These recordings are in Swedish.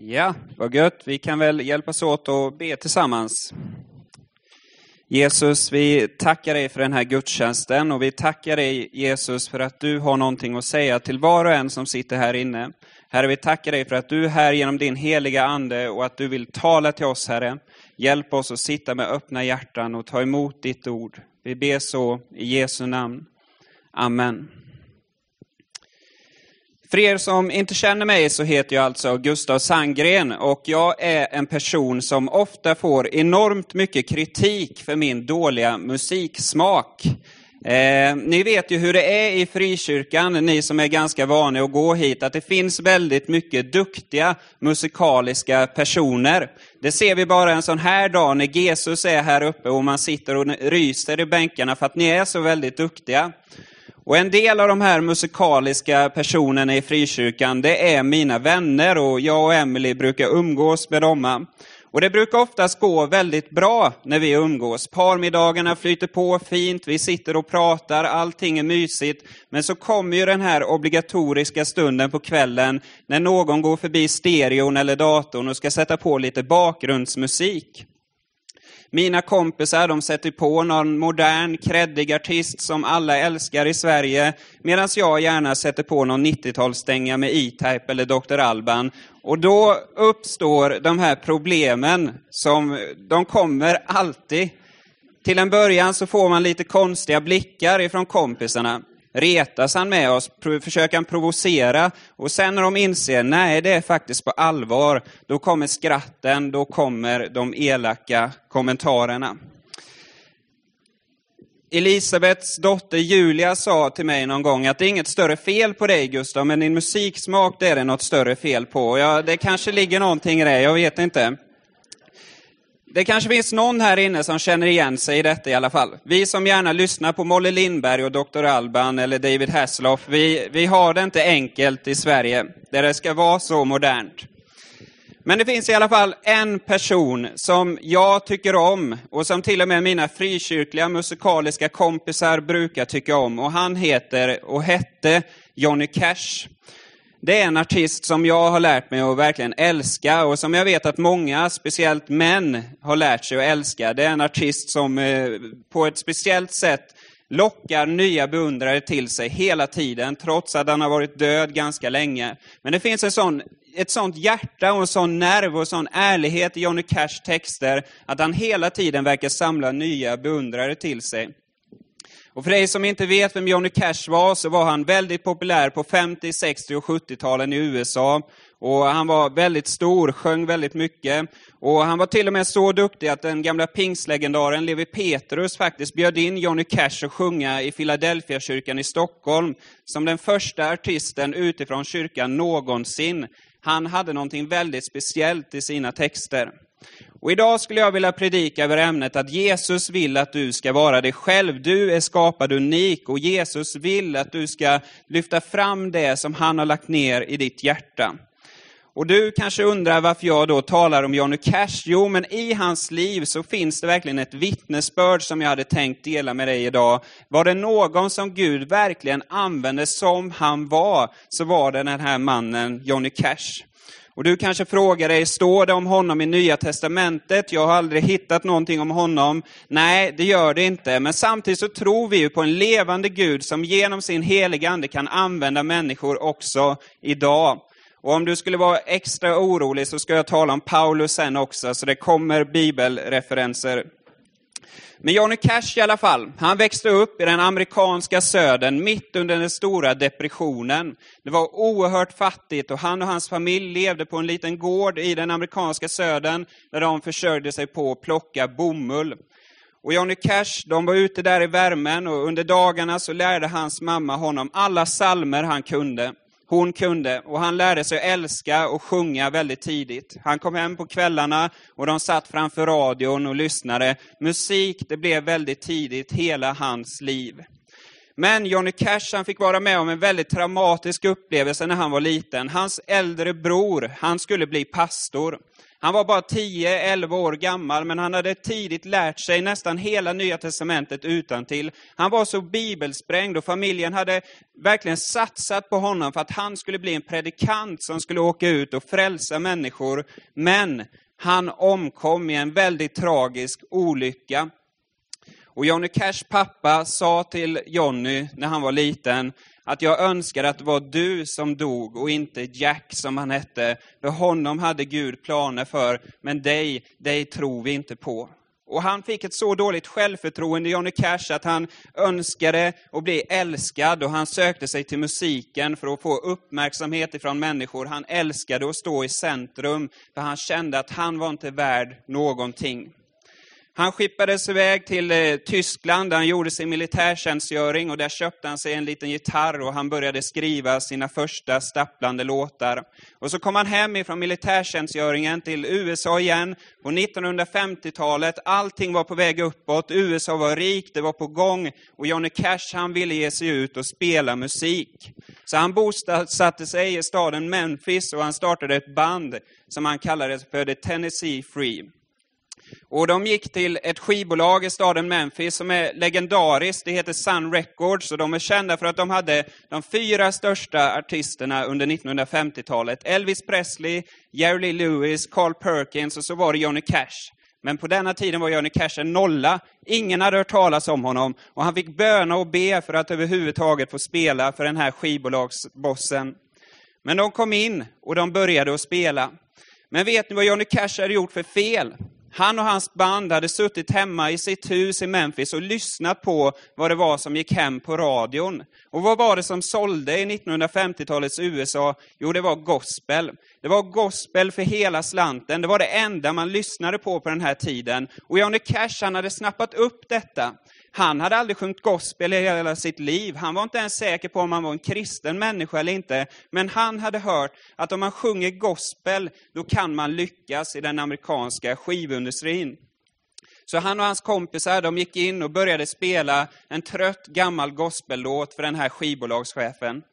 Ja, vad gött. Vi kan väl hjälpas åt och be tillsammans. Jesus, vi tackar dig för den här gudstjänsten och vi tackar dig, Jesus, för att du har någonting att säga till var och en som sitter här inne. Herre, vi tackar dig för att du är här genom din heliga ande och att du vill tala till oss, Herre. Hjälp oss att sitta med öppna hjärtan och ta emot ditt ord. Vi ber så i Jesu namn. Amen. För er som inte känner mig så heter jag alltså Gustav Sandgren och jag är en person som ofta får enormt mycket kritik för min dåliga musiksmak. Ni vet ju hur det är i frikyrkan, ni som är ganska vana att gå hit, att det finns väldigt mycket duktiga musikaliska personer. Det ser vi bara en sån här dag när Jesus är här uppe och man sitter och ryser i bänkarna för att ni är så väldigt duktiga. Och en del av de här musikaliska personerna i frikyrkan, det är mina vänner och jag och Emily brukar umgås med dem. Och det brukar oftast gå väldigt bra när vi umgås. Parmiddagarna flyter på fint, vi sitter och pratar, allting är mysigt. Men så kommer ju den här obligatoriska stunden på kvällen när någon går förbi stereon eller datorn och ska sätta på lite bakgrundsmusik. Mina kompisar, de sätter på någon modern, kreddig artist som alla älskar i Sverige. Medan jag gärna sätter på någon 90-talsstänga med E-Type eller Dr. Alban. Och då uppstår de här problemen som de kommer alltid. Till en början så får man lite konstiga blickar ifrån kompisarna. Retas han med oss, försöker han provocera och sen när de inser, nej det är faktiskt på allvar, då kommer skratten, då kommer de elaka kommentarerna. Elisabeths dotter Julia sa till mig någon gång att det är inget större fel på dig Gustav, men din musiksmak det är det något större fel på. Ja, det kanske ligger någonting i det, jag vet inte. Det kanske finns någon här inne som känner igen sig i detta i alla fall. Vi som gärna lyssnar på Molly Lindberg och Dr. Alban eller David Hasselhoff, vi har det inte enkelt i Sverige där det ska vara så modernt. Men det finns i alla fall en person som jag tycker om och som till och med mina frikyrkliga musikaliska kompisar brukar tycka om. Och han hette Johnny Cash. Det är en artist som jag har lärt mig att verkligen älska och som jag vet att många, speciellt män, har lärt sig att älska. Det är en artist som på ett speciellt sätt lockar nya beundrare till sig hela tiden, trots att han har varit död ganska länge. Men det finns ett sånt hjärta och en sån nerv och en sån ärlighet i Johnny Cash texter att han hela tiden verkar samla nya beundrare till sig. Och för dig som inte vet vem Johnny Cash var så var han väldigt populär på 50-, 60- och 70-talen i USA. Och han var väldigt stor, sjöng väldigt mycket. Och han var till och med så duktig att den gamla pingslegendaren Levi Petrus faktiskt bjöd in Johnny Cash att sjunga i Philadelphia-kyrkan i Stockholm. Som den första artisten utifrån kyrkan någonsin. Han hade någonting väldigt speciellt i sina texter. Och idag skulle jag vilja predika över ämnet att Jesus vill att du ska vara dig själv. Du är skapad unik och Jesus vill att du ska lyfta fram det som han har lagt ner i ditt hjärta. Och du kanske undrar varför jag då talar om Johnny Cash. Jo, men i hans liv så finns det verkligen ett vittnesbörd som jag hade tänkt dela med dig idag. Var det någon som Gud verkligen använde som han var, så var det den här mannen Johnny Cash. Och du kanske frågar dig, står det om honom i Nya Testamentet? Jag har aldrig hittat någonting om honom. Nej, det gör det inte. Men samtidigt så tror vi ju på en levande Gud som genom sin heliga ande kan använda människor också idag. Och om du skulle vara extra orolig så ska jag tala om Paulus sen också. Så det kommer bibelreferenser. Men Johnny Cash i alla fall, han växte upp i den amerikanska södern mitt under den stora depressionen. Det var oerhört fattigt och han och hans familj levde på en liten gård i den amerikanska södern där de försörjde sig på att plocka bomull. Och Johnny Cash, de var ute där i värmen och under dagarna så lärde hans mamma honom alla psalmer hon kunde och han lärde sig att älska och sjunga väldigt tidigt. Han kom hem på kvällarna och de satt framför radion och lyssnade. Musik, det blev väldigt tidigt hela hans liv. Men Johnny Cash, han fick vara med om en väldigt traumatisk upplevelse när han var liten. Hans äldre bror, han skulle bli pastor. Han var bara 10-11 år gammal, men han hade tidigt lärt sig nästan hela Nya testamentet utantill. Han var så bibelsprängd och familjen hade verkligen satsat på honom för att han skulle bli en predikant som skulle åka ut och frälsa människor. Men han omkom i en väldigt tragisk olycka. Och Johnny Cash pappa sa till Johnny när han var liten att jag önskar att det var du som dog och inte Jack som han hette. För honom hade Gud planer för, men dig tror vi inte på. Och han fick ett så dåligt självförtroende, Johnny Cash, att han önskade att bli älskad. Och han sökte sig till musiken för att få uppmärksamhet ifrån människor. Han älskade att stå i centrum, för han kände att han var inte värd någonting. Han skippades iväg till Tyskland där han gjorde sin militärtjänstgöring, och där köpte han sig en liten gitarr och han började skriva sina första stapplande låtar. Och så kom han hem ifrån militärtjänstgöringen till USA igen på 1950-talet. Allting var på väg uppåt, USA var rikt, det var på gång, och Johnny Cash, han ville ge sig ut och spela musik. Så han bosatte sig i staden Memphis och han startade ett band som han kallade för The Tennessee Free. Och de gick till ett skivbolag i staden Memphis som är legendariskt. Det heter Sun Records, och de är kända för att de hade de 4 största artisterna under 1950-talet. Elvis Presley, Jerry Lee Lewis, Carl Perkins, och så var det Johnny Cash. Men på denna tiden var Johnny Cash en nolla. Ingen hade hört talas om honom. Och han fick böna och be för att överhuvudtaget få spela för den här skivbolagsbossen. Men de kom in och de började att spela. Men vet ni vad Johnny Cash hade gjort för fel? Han och hans band hade suttit hemma i sitt hus i Memphis och lyssnat på vad det var som gick hem på radion. Och vad var det som sålde i 1950-talets USA? Jo, det var gospel. Det var gospel för hela slanten. Det var det enda man lyssnade på den här tiden. Och Johnny Cash, han hade snappat upp detta. Han hade aldrig sjungit gospel i hela sitt liv. Han var inte ens säker på om han var en kristen människa eller inte. Men han hade hört att om man sjunger gospel, då kan man lyckas i den amerikanska skivindustrin. Så han och hans kompisar, de gick in och började spela en trött gammal gospellåt för den här skivbolagschefen.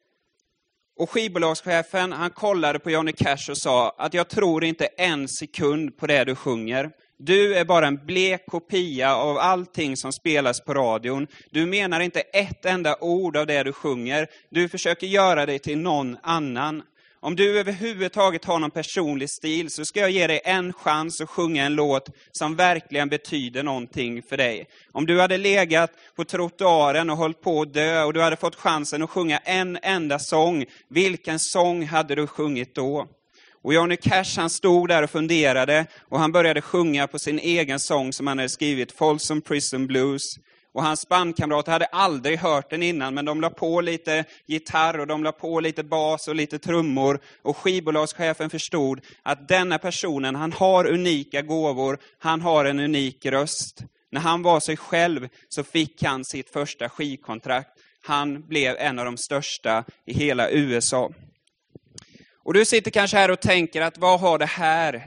Och skivbolagschefen, han kollade på Johnny Cash och sa att jag tror inte en sekund på det du sjunger. Du är bara en blek kopia av allting som spelas på radion. Du menar inte ett enda ord av det du sjunger. Du försöker göra dig till någon annan. Om du överhuvudtaget har någon personlig stil, så ska jag ge dig en chans att sjunga en låt som verkligen betyder någonting för dig. Om du hade legat på trottoaren och hållit på att dö och du hade fått chansen att sjunga en enda sång, vilken sång hade du sjungit då? Och Johnny Cash, han stod där och funderade, och han började sjunga på sin egen sång som han hade skrivit, Folsom Prison Blues. Och hans bandkamrater hade aldrig hört den innan, men de la på lite gitarr och de la på lite bas och lite trummor. Och skivbolagschefen förstod att denna personen, han har unika gåvor, han har en unik röst. När han var sig själv så fick han sitt första skivkontrakt. Han blev en av de största i hela USA. Och du sitter kanske här och tänker att vad har det här?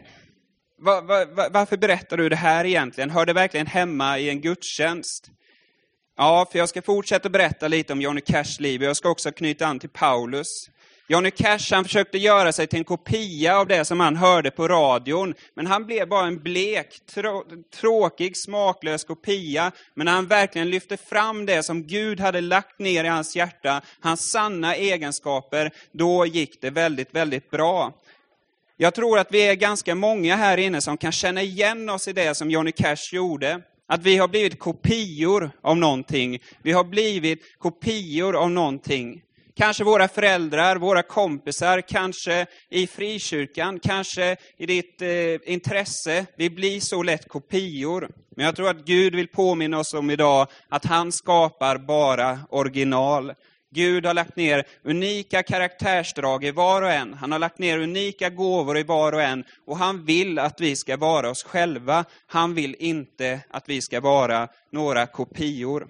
Varför berättar du det här egentligen? Hör det verkligen hemma i en gudstjänst? Ja, för jag ska fortsätta berätta lite om Johnny Cashs liv. Jag ska också knyta an till Paulus. Johnny Cash, han försökte göra sig till en kopia av det som han hörde på radion. Men han blev bara en blek, tråkig, smaklös kopia. Men när han verkligen lyfte fram det som Gud hade lagt ner i hans hjärta, hans sanna egenskaper, då gick det väldigt, väldigt bra. Jag tror att vi är ganska många här inne som kan känna igen oss i det som Johnny Cash gjorde. Att vi har blivit kopior av någonting. Vi har blivit kopior av någonting. Kanske våra föräldrar, våra kompisar, kanske i frikyrkan, kanske i ditt intresse. Vi blir så lätt kopior. Men jag tror att Gud vill påminna oss om idag att han skapar bara original. Gud har lagt ner unika karaktärsdrag i var och en. Han har lagt ner unika gåvor i var och en. Och han vill att vi ska vara oss själva. Han vill inte att vi ska vara några kopior.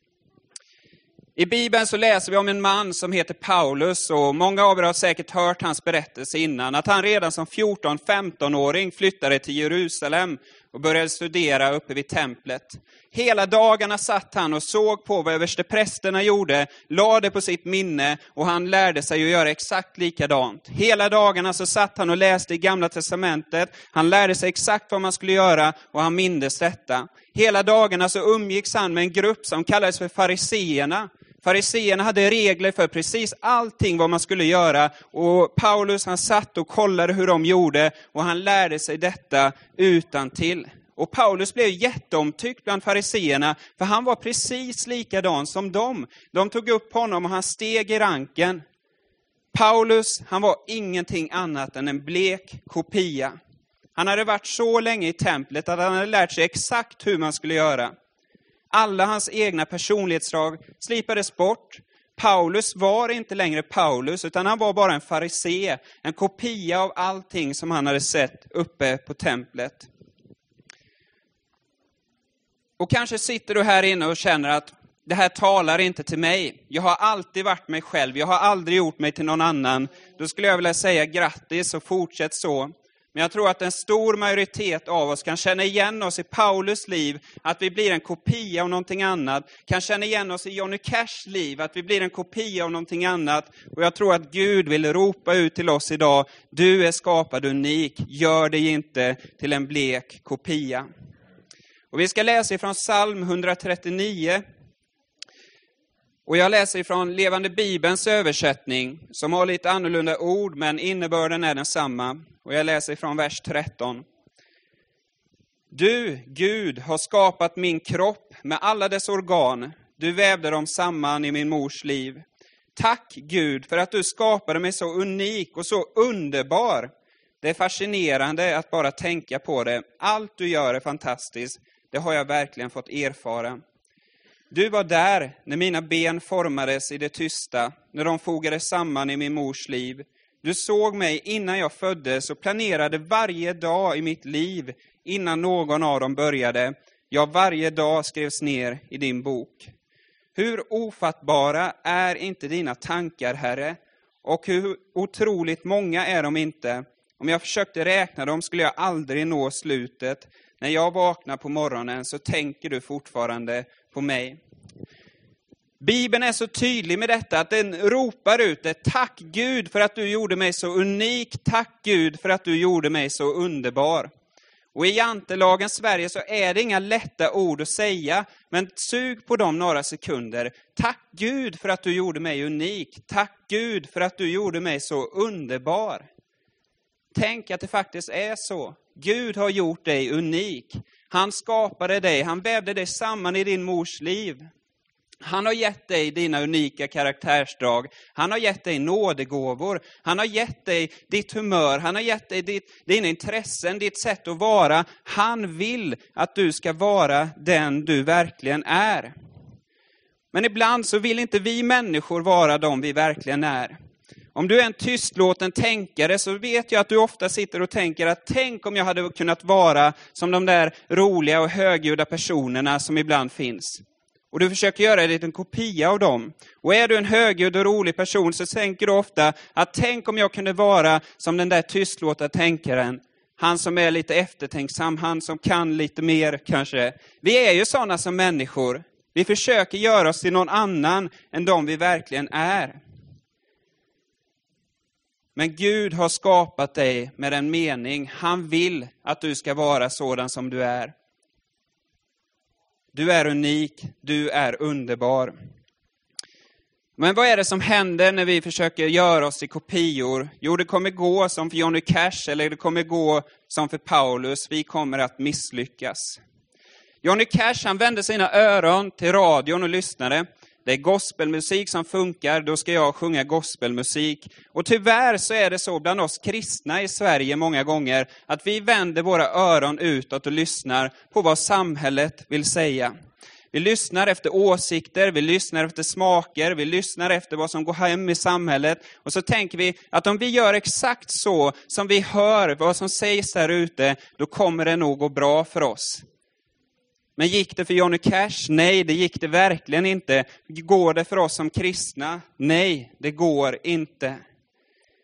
I Bibeln så läser vi om en man som heter Paulus, och många av er har säkert hört hans berättelse innan. Att han redan som 14-15-åring flyttade till Jerusalem. och började studera uppe vid templet. Hela dagarna satt han och såg på vad översteprästerna gjorde, lade på sitt minne och han lärde sig att göra exakt likadant. Hela dagarna så satt han och läste i Gamla testamentet, han lärde sig exakt vad man skulle göra och han mindes detta. Hela dagarna så umgicks han med en grupp som kallades för fariseerna. Fariseerna hade regler för precis allting vad man skulle göra och Paulus han satt och kollade hur de gjorde och han lärde sig detta utan till. Och Paulus blev jätteomtyckt bland fariseerna för han var precis likadan som dem. De tog upp honom och han steg i ranken. Paulus han var ingenting annat än en blek kopia. Han hade varit så länge i templet att han hade lärt sig exakt hur man skulle göra. Alla hans egna personlighetsdrag slipades bort. Paulus var inte längre Paulus utan han var bara en farisé. En kopia av allting som han hade sett uppe på templet. Och kanske sitter du här inne och känner att det här talar inte till mig. Jag har alltid varit mig själv. Jag har aldrig gjort mig till någon annan. Då skulle jag vilja säga grattis och fortsätt så. Men jag tror att en stor majoritet av oss kan känna igen oss i Paulus liv. Att vi blir en kopia av någonting annat. Kan känna igen oss i Johnny Cashs liv. Att vi blir en kopia av någonting annat. Och jag tror att Gud vill ropa ut till oss idag. Du är skapad unik. Gör dig inte till en blek kopia. Och vi ska läsa ifrån psalm 139. Och jag läser ifrån Levande Bibelns översättning som har lite annorlunda ord men innebörden är densamma. Och jag läser ifrån vers 13. Du, Gud, har skapat min kropp med alla dess organ. Du vävde dem samman i min mors liv. Tack Gud för att du skapade mig så unik och så underbar. Det är fascinerande att bara tänka på det. Allt du gör är fantastiskt. Det har jag verkligen fått erfara. Du var där när mina ben formades i det tysta, när de fogades samman i min mors liv. Du såg mig innan jag föddes och planerade varje dag i mitt liv innan någon av dem började. Ja, varje dag skrevs ner i din bok. Hur ofattbara är inte dina tankar, Herre? Och hur otroligt många är de inte? Om jag försökte räkna dem skulle jag aldrig nå slutet. När jag vaknar på morgonen så tänker du fortfarande på mig. Bibeln är så tydlig med detta att den ropar ut det. Tack Gud för att du gjorde mig så unik. Tack Gud för att du gjorde mig så underbar. Och i jantelagens Sverige så är det inga lätta ord att säga. Men sug på dem några sekunder. Tack Gud för att du gjorde mig unik. Tack Gud för att du gjorde mig så underbar. Tänk att det faktiskt är så. Gud har gjort dig unik. Han skapade dig. Han vävde dig samman i din mors liv. Han har gett dig dina unika karaktärsdrag. Han har gett dig nådegåvor. Han har gett dig ditt humör. Han har gett dig dina intressen, ditt sätt att vara. Han vill att du ska vara den du verkligen är. Men ibland så vill inte vi människor vara de vi verkligen är. Om du är en tystlåten tänkare så vet jag att du ofta sitter och tänker att tänk om jag hade kunnat vara som de där roliga och högljudda personerna som ibland finns. Och du försöker göra en liten kopia av dem. Och är du en högljudd och rolig person så tänker du ofta att tänk om jag kunde vara som den där tystlåta tänkaren. Han som är lite eftertänksam, han som kan lite mer kanske. Vi är ju sådana som människor. Vi försöker göra oss till någon annan än de vi verkligen är. Men Gud har skapat dig med en mening. Han vill att du ska vara sådan som du är. Du är unik, du är underbar. Men vad är det som händer när vi försöker göra oss till kopior? Jo, det kommer gå som för Johnny Cash eller det kommer gå som för Paulus. Vi kommer att misslyckas. Johnny Cash han vände sina öron till radion och lyssnade. Det är gospelmusik som funkar, då ska jag sjunga gospelmusik. Och tyvärr så är det så bland oss kristna i Sverige många gånger att vi vänder våra öron utåt och lyssnar på vad samhället vill säga. Vi lyssnar efter åsikter, vi lyssnar efter smaker, vi lyssnar efter vad som går hem i samhället. Och så tänker vi att om vi gör exakt så som vi hör vad som sägs där ute, då kommer det nog gå bra för oss. Men gick det för Johnny Cash? Nej, det gick det verkligen inte. Går det för oss som kristna? Nej, det går inte.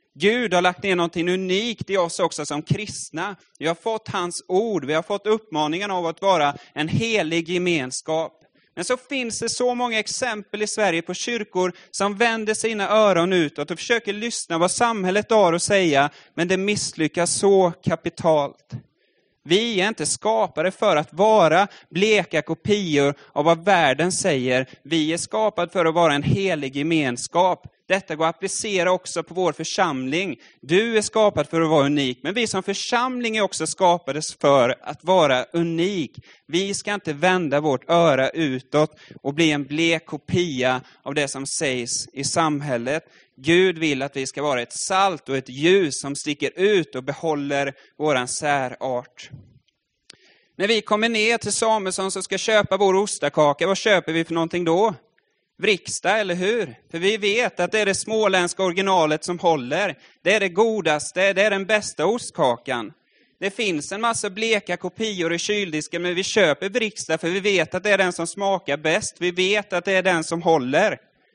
Gud har lagt ner någonting unikt i oss också som kristna. Vi har fått hans ord, vi har fått uppmaningen av att vara en helig gemenskap. Men så finns det så många exempel i Sverige på kyrkor som vänder sina öron utåt och försöker lyssna vad samhället har att säga, men det misslyckas så kapitalt. Vi är inte skapade för att vara bleka kopior av vad världen säger. Vi är skapade för att vara en helig gemenskap. Detta går att applicera också på vår församling. Du är skapad för att vara unik, men vi som församling är också skapade för att vara unik. Vi ska inte vända vårt öra utåt och bli en blek kopia av det som sägs i samhället. Gud vill att vi ska vara ett salt och ett ljus som sticker ut och behåller våran särart. När vi kommer ner till Samuelsson så ska köpa vår ostakaka, vad köper vi för någonting då? Vriksta, eller hur? För vi vet att det är det småländska originalet som håller. Det är det godaste, det är den bästa ostkakan. Det finns en massa bleka kopior i kyldisken, men vi köper Vriksta för vi vet att det är den som smakar bäst. Vi vet att det är den som håller.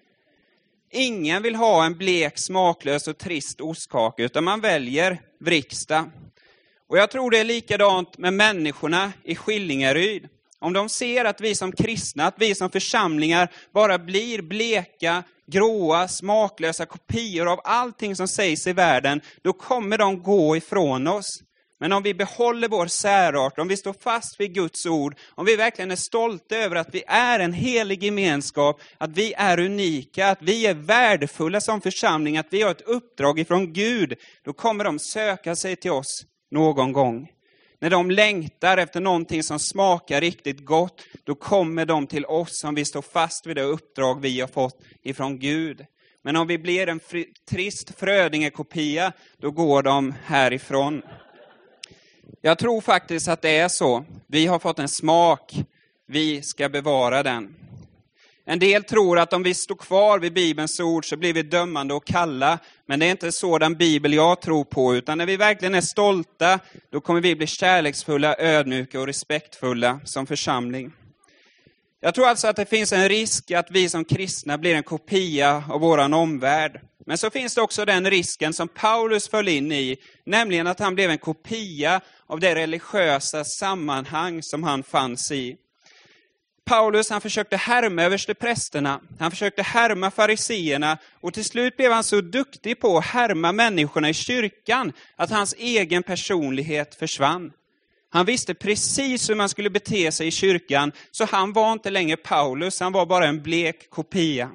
Ingen vill ha en blek, smaklös och trist ostkaka, utan man väljer Vriksta. Och jag tror det är likadant med människorna i Skillingaryd. Om de ser att vi som kristna, att vi som församlingar bara blir bleka, gråa, smaklösa kopior av allting som sägs i världen, då kommer de gå ifrån oss. Men om vi behåller vår särart, om vi står fast vid Guds ord, om vi verkligen är stolta över att vi är en helig gemenskap, att vi är unika, att vi är värdefulla som församling, att vi har ett uppdrag ifrån Gud, då kommer de söka sig till oss någon gång. När de längtar efter någonting som smakar riktigt gott, då kommer de till oss om vi står fast vid det uppdrag vi har fått ifrån Gud. Men om vi blir en trist frödingekopia, då går de härifrån. Jag tror faktiskt att det är så. Vi har fått en smak, vi ska bevara den. En del tror att om vi står kvar vid Bibelns ord så blir vi dömande och kalla. Men det är inte så den Bibel jag tror på. Utan när vi verkligen är stolta, då kommer vi bli kärleksfulla, ödmjuka och respektfulla som församling. Jag tror alltså att det finns en risk att vi som kristna blir en kopia av våran omvärld. Men så finns det också den risken som Paulus föll in i. Nämligen att han blev en kopia av det religiösa sammanhang som han fanns i. Paulus, han försökte härma översteprästerna. Han försökte härma fariseerna. Och till slut blev han så duktig på att härma människorna i kyrkan att hans egen personlighet försvann. Han visste precis hur man skulle bete sig i kyrkan. Så han var inte längre Paulus, han var bara en blek kopia.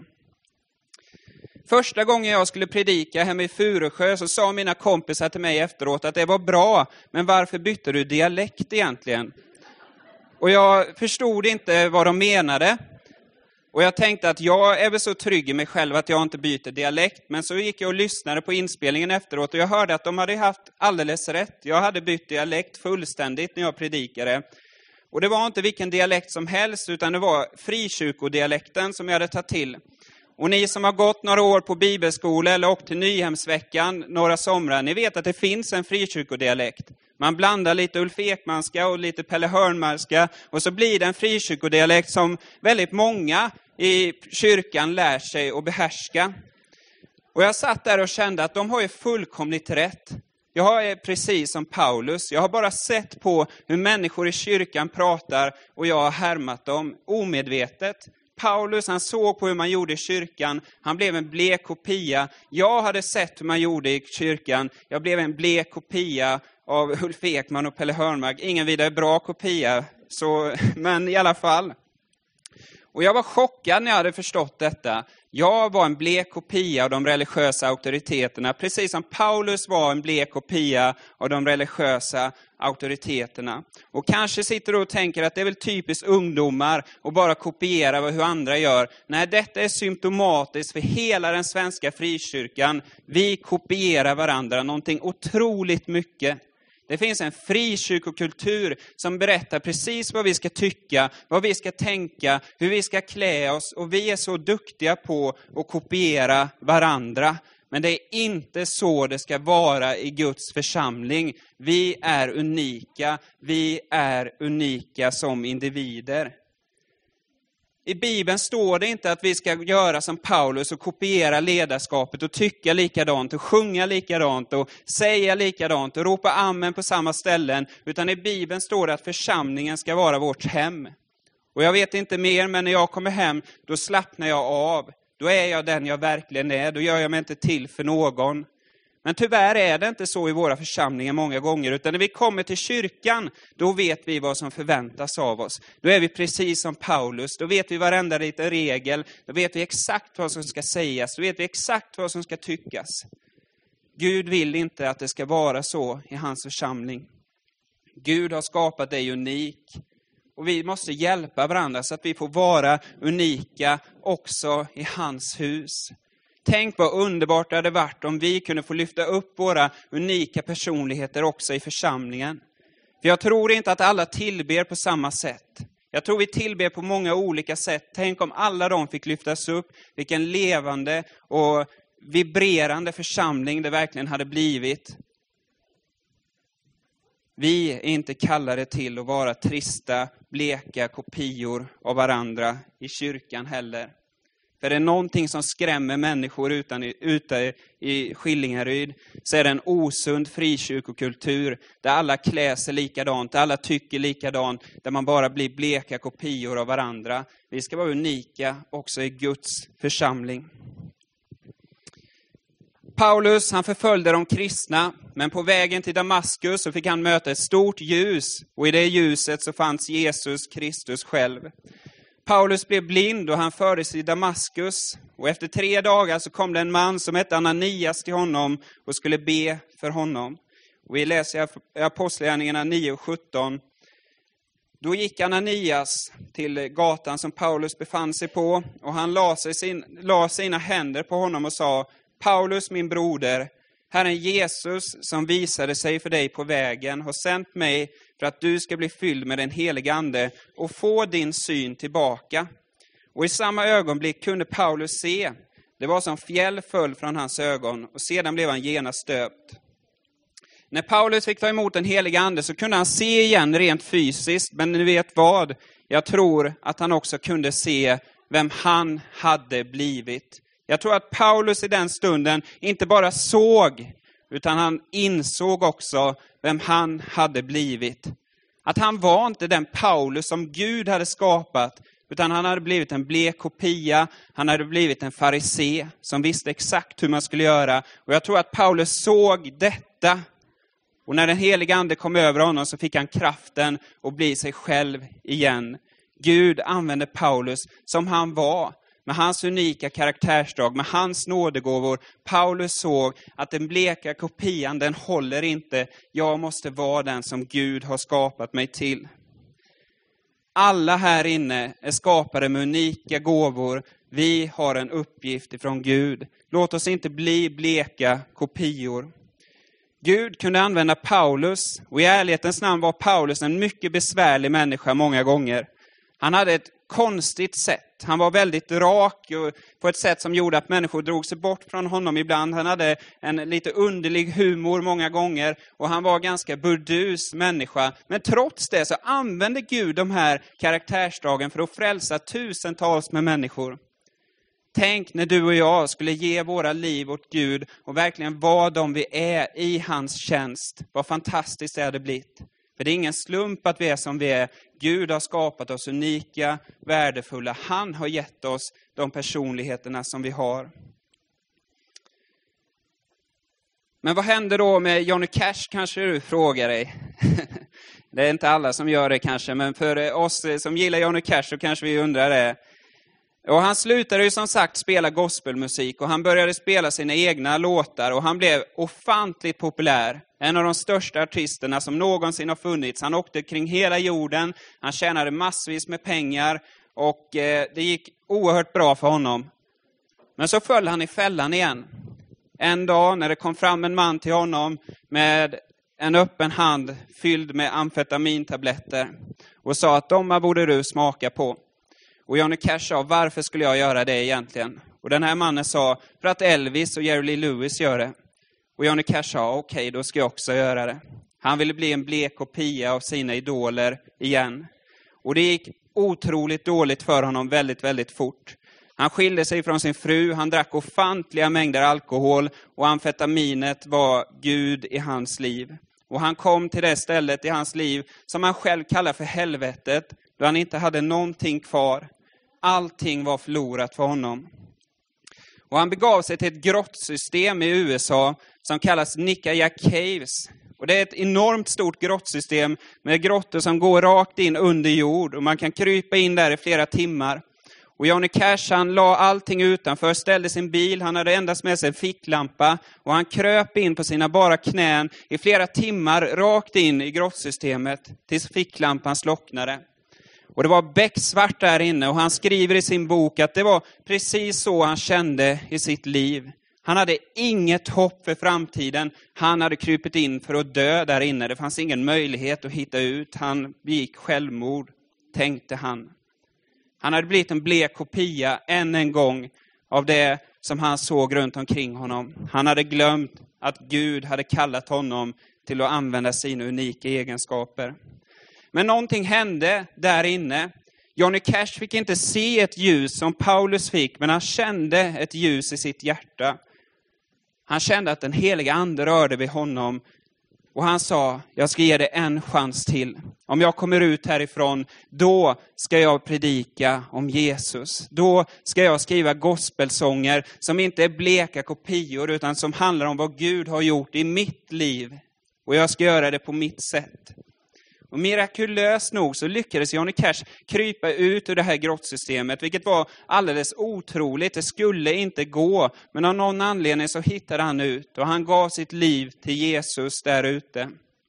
Första gången jag skulle predika hemma i Furusjö så sa mina kompisar till mig efteråt att det var bra. Men varför bytte du dialekt egentligen? Och jag förstod inte vad de menade. Och jag tänkte att jag är väl så trygg i mig själv att jag inte byter dialekt. Men så gick jag och lyssnade på inspelningen efteråt och jag hörde att de hade haft alldeles rätt. Jag hade bytt dialekt fullständigt när jag predikade. Och det var inte vilken dialekt som helst utan det var frikyrkodialekten som jag hade tagit till. Och ni som har gått några år på bibelskola eller åkt till Nyhemsveckan några somrar, ni vet att det finns en frikyrkodialekt. Man blandar lite Ulf Ekmanska och lite Pelle Hörnmarska och så blir det en frikyrkodialekt som väldigt många i kyrkan lär sig att behärska. Och jag satt där och kände att de har ju fullkomligt rätt. Jag är precis som Paulus. Jag har bara sett på hur människor i kyrkan pratar och jag har härmat dem omedvetet. Paulus, han såg på hur man gjorde i kyrkan. Han blev en blek kopia. Jag hade sett hur man gjorde i kyrkan. Jag blev en blek kopia av Ulf Ekman och Pelle Hörnmark. Ingen vidare bra kopia. Men i alla fall. Och jag var chockad när jag hade förstått detta. Jag var en blek kopia av de religiösa auktoriteterna. Precis som Paulus var en blek kopia av de religiösa auktoriteterna. Och kanske sitter du och tänker att det är väl typiskt ungdomar och bara kopiera hur andra gör. Nej, detta är symptomatiskt för hela den svenska frikyrkan. Vi kopierar varandra någonting otroligt mycket. Det finns en frikyrkokultur som berättar precis vad vi ska tycka, vad vi ska tänka, hur vi ska klä oss. Och vi är så duktiga på att kopiera varandra. Men det är inte så det ska vara i Guds församling. Vi är unika. Vi är unika som individer. I Bibeln står det inte att vi ska göra som Paulus och kopiera ledarskapet och tycka likadant och sjunga likadant och säga likadant och ropa amen på samma ställen. Utan i Bibeln står det att församlingen ska vara vårt hem. Och jag vet inte mer, men när jag kommer hem, då slappnar jag av. Då är jag den jag verkligen är. Då gör jag mig inte till för någon. Men tyvärr är det inte så i våra församlingar många gånger. Utan när vi kommer till kyrkan, då vet vi vad som förväntas av oss. Då är vi precis som Paulus. Då vet vi varenda liten regel. Då vet vi exakt vad som ska sägas. Då vet vi exakt vad som ska tyckas. Gud vill inte att det ska vara så i hans församling. Gud har skapat dig unik. Och vi måste hjälpa varandra så att vi får vara unika också i hans hus. Tänk vad underbart det hade varit om vi kunde få lyfta upp våra unika personligheter också i församlingen. För jag tror inte att alla tillber på samma sätt. Jag tror vi tillber på många olika sätt. Tänk om alla de fick lyftas upp. Vilken levande och vibrerande församling det verkligen hade blivit. Vi är inte kallade till att vara trista, bleka kopior av varandra i kyrkan heller. För det är någonting som skrämmer människor ute i Skillingaryd, så är det en osund frikyrkokultur där alla klär sig likadant, där alla tycker likadant, där man bara blir bleka kopior av varandra. Vi ska vara unika också i Guds församling. Paulus, han förföljde de kristna, men på vägen till Damaskus så fick han möta ett stort ljus, och i det ljuset så fanns Jesus Kristus själv. Paulus blev blind och han fördes till Damaskus, och efter 3 dagar så kom det en man som hette Ananias till honom och skulle be för honom. Och vi läser i Apostlagärningarna 9:17. Då gick Ananias till gatan som Paulus befann sig på, och han la sina händer på honom och sa: Paulus, min broder, Herren Jesus som visade sig för dig på vägen har sänt mig för att du ska bli fylld med den helige ande och få din syn tillbaka. Och i samma ögonblick kunde Paulus se. Det var som fjäll föll från hans ögon, och sedan blev han genast döpt. När Paulus fick ta emot den helige ande så kunde han se igen rent fysiskt, men ni vet vad? Jag tror att han också kunde se vem han hade blivit. Jag tror att Paulus i den stunden inte bara såg, utan han insåg också vem han hade blivit. Att han var inte den Paulus som Gud hade skapat, utan han hade blivit en blek kopia. Han hade blivit en farisé som visste exakt hur man skulle göra. Och jag tror att Paulus såg detta. Och när den helige ande kom över honom så fick han kraften att bli sig själv igen. Gud använde Paulus som han var. Med hans unika karaktärsdrag, med hans nådegåvor. Paulus såg att den bleka kopian, den håller inte. Jag måste vara den som Gud har skapat mig till. Alla här inne är skapade med unika gåvor. Vi har en uppgift ifrån Gud. Låt oss inte bli bleka kopior. Gud kunde använda Paulus, och i ärlighetens namn var Paulus en mycket besvärlig människa många gånger. Han hade ett konstigt sätt. Han var väldigt rak på ett sätt som gjorde att människor drog sig bort från honom ibland. Han hade en lite underlig humor många gånger, och han var ganska burdus människa. Men trots det så använde Gud de här karaktärsdragen för att frälsa tusentals med människor. Tänk när du och jag skulle ge våra liv åt Gud och verkligen vara de vi är i hans tjänst. Vad fantastiskt det hade blivit. För det är ingen slump att vi är som vi är. Gud har skapat oss unika, värdefulla. Han har gett oss de personligheterna som vi har. Men vad händer då med Johnny Cash, kanske du frågar dig. Det är inte alla som gör det kanske, men för oss som gillar Johnny Cash så kanske vi undrar det. Och han slutade ju som sagt spela gospelmusik, och han började spela sina egna låtar, och han blev ofantligt populär. En av de största artisterna som någonsin har funnits. Han åkte kring hela jorden, han tjänade massvis med pengar, och det gick oerhört bra för honom. Men så föll han i fällan igen. En dag när det kom fram en man till honom med en öppen hand fylld med amfetamintabletter och sa att de borde du smaka på. Och Johnny Cash sa: varför skulle jag göra det egentligen? Och den här mannen sa: för att Elvis och Jerry Lee Lewis gör det. Och Johnny Cash sa: okej, då ska jag också göra det. Han ville bli en blek kopia av sina idoler igen. Och det gick otroligt dåligt för honom väldigt, väldigt fort. Han skilde sig från sin fru, han drack ofantliga mängder alkohol och amfetaminet var Gud i hans liv. Och han kom till det stället i hans liv som han själv kallar för helvetet, då han inte hade någonting kvar. Allting var förlorat för honom. Och han begav sig till ett grottsystem i USA som kallas Nicoya Caves. Och det är ett enormt stort grottsystem med grottor som går rakt in under jord. Och man kan krypa in där i flera timmar. Och Johnny Cash, han la allting utanför, ställde sin bil, han hade endast med sig en ficklampa. Och han kröp in på sina bara knän i flera timmar rakt in i grottsystemet tills ficklampan slocknade. Och det var becksvart där inne, och han skriver i sin bok att det var precis så han kände i sitt liv. Han hade inget hopp för framtiden. Han hade krypit in för att dö där inne. Det fanns ingen möjlighet att hitta ut. Han begick självmord, tänkte han. Han hade blivit en blek kopia än en gång av det som han såg runt omkring honom. Han hade glömt att Gud hade kallat honom till att använda sina unika egenskaper. Men någonting hände där inne. Johnny Cash fick inte se ett ljus som Paulus fick, men han kände ett ljus i sitt hjärta. Han kände att den heliga ande rörde vid honom. Och han sa, jag ska ge dig en chans till. Om jag kommer ut härifrån, då ska jag predika om Jesus. Då ska jag skriva gospelsånger som inte är bleka kopior, utan som handlar om vad Gud har gjort i mitt liv. Och jag ska göra det på mitt sätt. Och mirakulöst nog så lyckades Johnny Cash krypa ut ur det här grottsystemet, vilket var alldeles otroligt. Det skulle inte gå, men av någon anledning så hittade han ut och han gav sitt liv till Jesus där ute.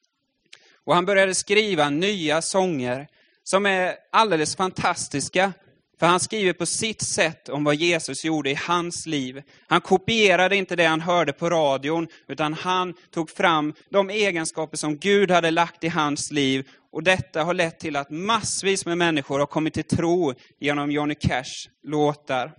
Och han började skriva nya sånger som är alldeles fantastiska. För han skriver på sitt sätt om vad Jesus gjorde i hans liv. Han kopierade inte det han hörde på radion, utan han tog fram de egenskaper som Gud hade lagt i hans liv. Och detta har lett till att massvis med människor har kommit till tro genom Johnny Cash låtar.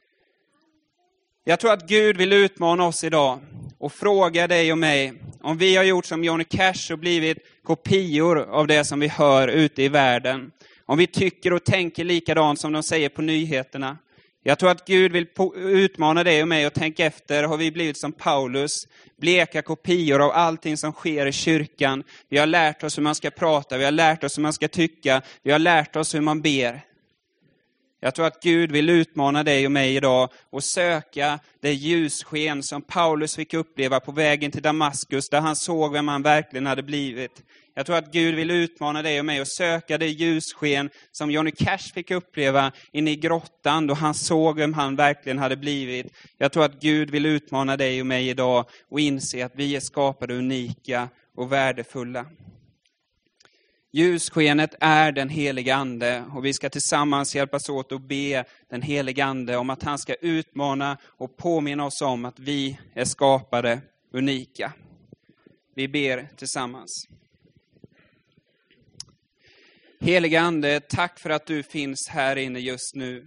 Jag tror att Gud vill utmana oss idag och fråga dig och mig om vi har gjort som Johnny Cash och blivit kopior av det som vi hör ute i världen. Om vi tycker och tänker likadant som de säger på nyheterna. Jag tror att Gud vill utmana dig och mig och tänka efter. Har vi blivit som Paulus? Bleka kopior av allting som sker i kyrkan. Vi har lärt oss hur man ska prata. Vi har lärt oss hur man ska tycka. Vi har lärt oss hur man ber. Jag tror att Gud vill utmana dig och mig idag och söka det ljussken som Paulus fick uppleva på vägen till Damaskus, där han såg vem han verkligen hade blivit. Jag tror att Gud vill utmana dig och mig och söka det ljussken som Johnny Cash fick uppleva inne i grottan då han såg vem han verkligen hade blivit. Jag tror att Gud vill utmana dig och mig idag och inse att vi är skapade unika och värdefulla. Ljusskenet är den heliga ande och vi ska tillsammans hjälpas åt att be den heliga ande om att han ska utmana och påminna oss om att vi är skapade unika. Vi ber tillsammans. Heliga ande, tack för att du finns här inne just nu.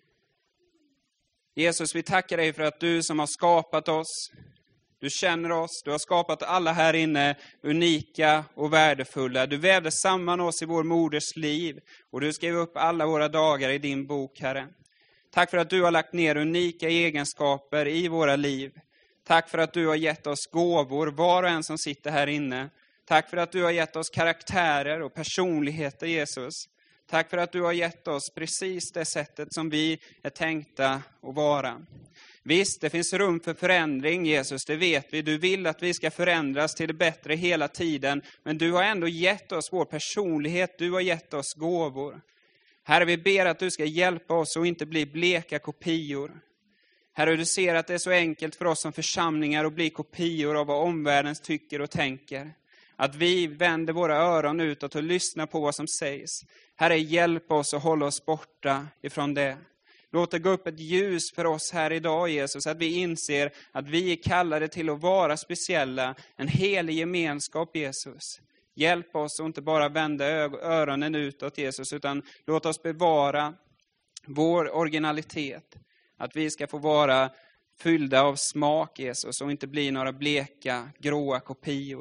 Jesus, vi tackar dig för att du som har skapat oss, du känner oss, du har skapat alla här inne unika och värdefulla. Du vävde samman oss i vår moders liv och du skrev upp alla våra dagar i din bok, Herre. Tack för att du har lagt ner unika egenskaper i våra liv. Tack för att du har gett oss gåvor, var och en som sitter här inne. Tack för att du har gett oss karaktärer och personligheter, Jesus. Tack för att du har gett oss precis det sättet som vi är tänkta att vara. Visst, det finns rum för förändring, Jesus, det vet vi. Du vill att vi ska förändras till det bättre hela tiden. Men du har ändå gett oss vår personlighet, du har gett oss gåvor. Herre, vi ber att du ska hjälpa oss och inte bli bleka kopior. Herre, du ser att det är så enkelt för oss som församlingar att bli kopior av vad omvärlden tycker och tänker. Att vi vänder våra öron utåt och lyssnar på vad som sägs. Herre, hjälp oss och håll oss borta ifrån det. Låt det gå upp ett ljus för oss här idag, Jesus, att vi inser att vi är kallade till att vara speciella, en helig gemenskap, Jesus. Hjälp oss att inte bara vända öronen utåt, Jesus, utan låt oss bevara vår originalitet. Att vi ska få vara fyllda av smak, Jesus, och inte bli några bleka, gråa kopior.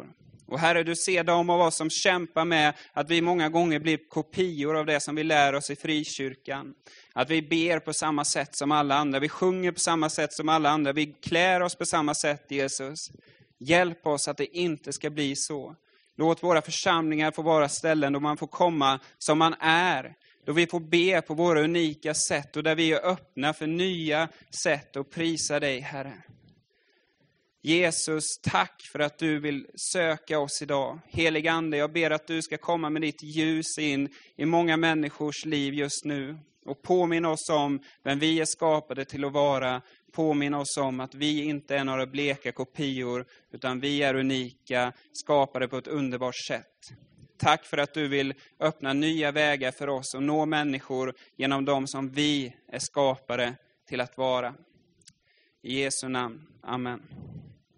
Och Herre, du ser de av oss som kämpar med att vi många gånger blir kopior av det som vi lär oss i frikyrkan. Att vi ber på samma sätt som alla andra, vi sjunger på samma sätt som alla andra, vi klär oss på samma sätt, Jesus. Hjälp oss att det inte ska bli så. Låt våra församlingar få vara ställen då man får komma som man är. Då vi får be på våra unika sätt och där vi är öppna för nya sätt att prisa dig, Herre. Jesus, tack för att du vill söka oss idag. Helig Ande, jag ber att du ska komma med ditt ljus in i många människors liv just nu. Och påminna oss om vem vi är skapade till att vara. Påminna oss om att vi inte är några bleka kopior, utan vi är unika, skapade på ett underbart sätt. Tack för att du vill öppna nya vägar för oss och nå människor genom dem som vi är skapade till att vara. I Jesu namn. Amen.